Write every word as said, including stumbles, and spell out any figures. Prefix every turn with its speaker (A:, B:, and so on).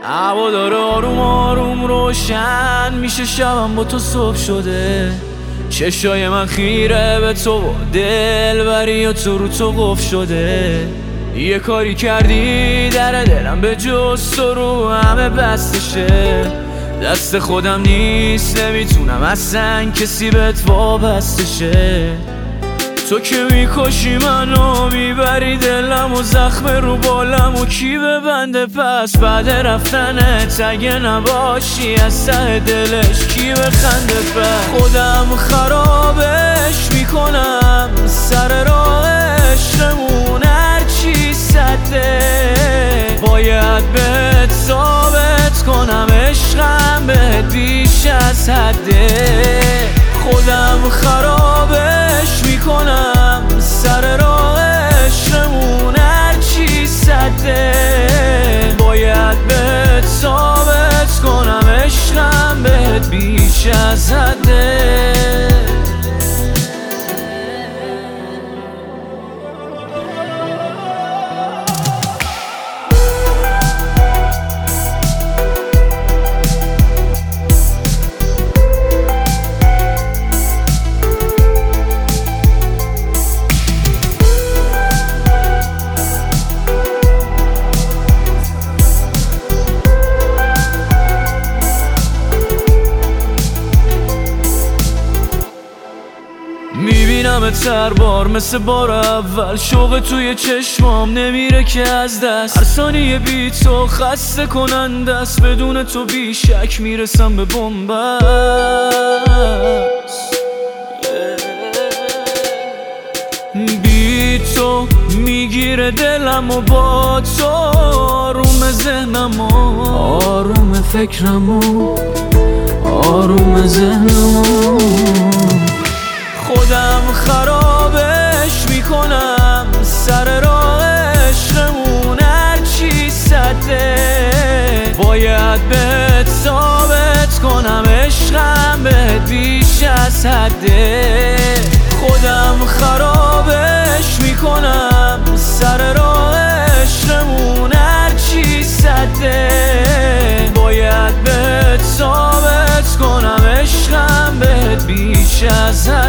A: هوا داره آروم آروم روشن میشه، شبم با تو صبح شده. چشای من خیره به تو و دلبری تو رو تو قفل شده. یه کاری کردی در دلم به جز تو رو همه بستشه. دست خودم نیست نمیتونم اصلا کسی بهت وابسته شه. تو که میکشی منو میبری دلم و زخم رو بالم و کی ببنده پس بعد رفتنت اگه نباشی از ته دلش کی بخنده پس. خودم خرابش میکنم سر راهشمون هرچی سده. باید بهت ثابت کنم عشقم بهت بیش از حده. خودم خرابش میکنم سر راهشمون هرچی سده. باید بهت ثابت کنم عشقم بهت بیش از حده. میبینم هر بار مثل بار اول، شوق توی چشمام نمیره که از دست. هر ثانیه بی تو خسته کننده است، بدون تو بیشک میرسم به بنبست. بی تو میگیره دلم و با تو آروم ذهنم و آروم فکرم و آروم ذهنم. خودم خرابش میکنم سر راهشمون هرچی سده. باید بهت ثابت کنم عشقم بهت بیش از حده. خودم خرابش میکنم سر راهشممون هرچی سده. باید بهت ثابت کنم عشقم بهت بیش از حده.